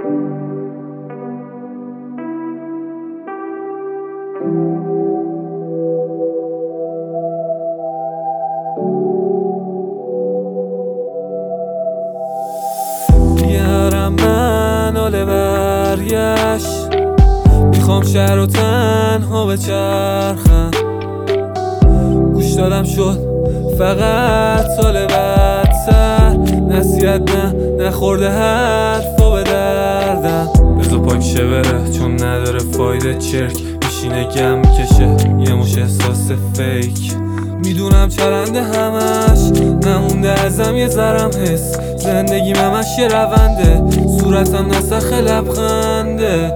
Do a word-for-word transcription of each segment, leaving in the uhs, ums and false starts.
بیارم من حال برگشت، میخوام شهر و تنها بچرخم. گوش دادم شد فقط سال بدتر، نصیحت نه نخورده حرفا به دردم. بذار پاک شه بره چون نداره فایده، چرک میشینه گم میکشه یه مش احساس فیک. میدونم چرنده همش نمونده ازم یه ذرم حس، زندگیم همش یه رونده، صورتم نسخ لبخنده.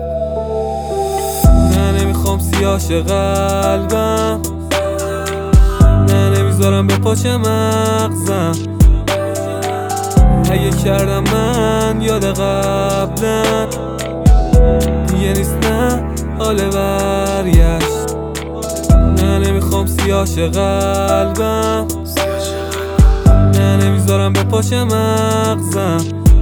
نه نمیخوام سیاش قلبم، نه نمیذارم به پاچه مغزم. اگه کردم من یاد قبلن، دیگه نیست نه حال برگشت. نه نمیخوام سیاش قلبم، نه نمیذارم به پاچه مغزم.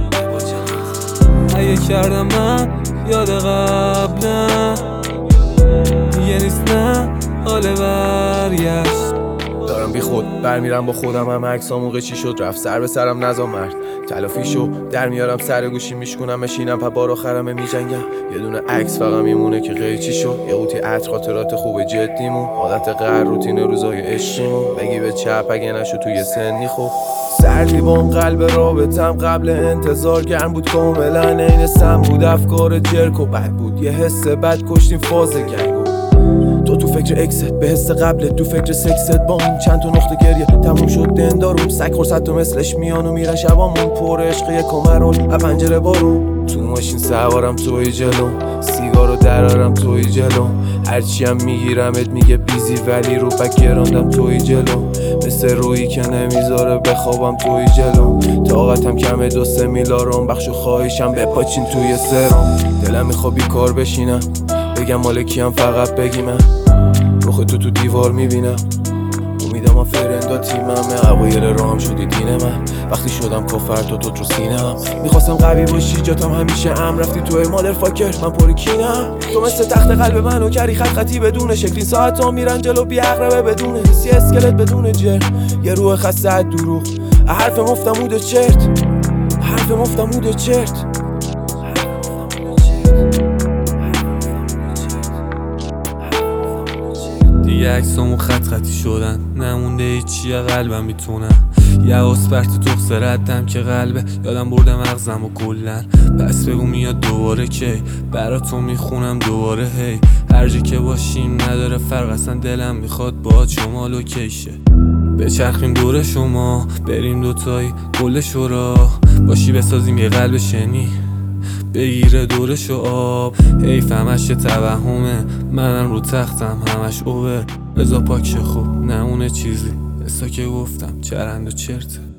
اگه کردم من یاد قبلن، دیگه نیست نه حال برگشت. دارم بی خود برمیرم با خودم، هم عکسام موقع چی شد رفت سر به سرم نزا مرد تلافیشو در میارم سر گوشی میشکنم مشینم پا بار آخرم میجنگم. یه دونه عکس فقط میمونه که قیچی شد، یه قوطی عطر خاطرات خوب جدیمون، عادت قهر روتین روزای عشقیمون. بگی به چپ اگه نشو توی سنی خوب سردی با اون قلب رابطم قبل انتظار گرم بود کاملا عین سم بود. افکار جرک و بد بود، یه حس بد کشتیم فاز گنگو. تو تو فکر اکست به حس قبله، تو فکر سکست با اون چند تا نقطه گریه تموم شد دندارم. سگ خورصد تو مثلش میان و میرن شبامون پر عشق یه کمرون از پنجره بارون. تو ماشین سوارم توی جلو، سیگارو درارم توی جلو، هرچی هم میگیرمت میگه بیزی ولی رو پک گراندم توی جلو. مثل رویی که نمیذاره بخوابم توی جلو، طاقتم کمه دو سه میلارم بخش و خواهشم بپاچین توی سرم. دلم میخواد بیکار بشینم بگم مالکیم فقط بگی من رخ تو تو دیوار میبینم. امیدم هم فرندا تیممه، اوایل راهم شدی دین من، وقتی شدم کفر تو تو رو سینم. میخواستم قوی باشی جاتم همیشه ام، رفتی توی مادر فاکر من پر کینم. تو مثل تخت قلب منو کردی خط خطی بدون شکلی، ساعت ها میرن جلو بی عقربه بدون حسی، اسکلت بدون جر، یه روح خسته از دروغ، حرف مفتمود چرت، حرف مفتمود چرت. دیگه عکسامون خط خطی شدن، نمونده هیچی قلبم میتونن. یه اسپرت تخص ردم که قلبه یادم برده مغزم و کلن. پس بگو میاد دوباره کی براتون میخونم دوباره هی. هر جا که باشیم نداره فرق، اصلا دلم میخواد باهات شما لوکیشه. بچرخیم دور شما بریم دوتایی گل شورا، باشی بسازیم یه قلب شنی بگیره دورشو آب. حیف همش توهمه، منم رو تختم همش اوور. بذار پاک شه خوب نمونه چیزی، بسا که گفتم چرند و چرته.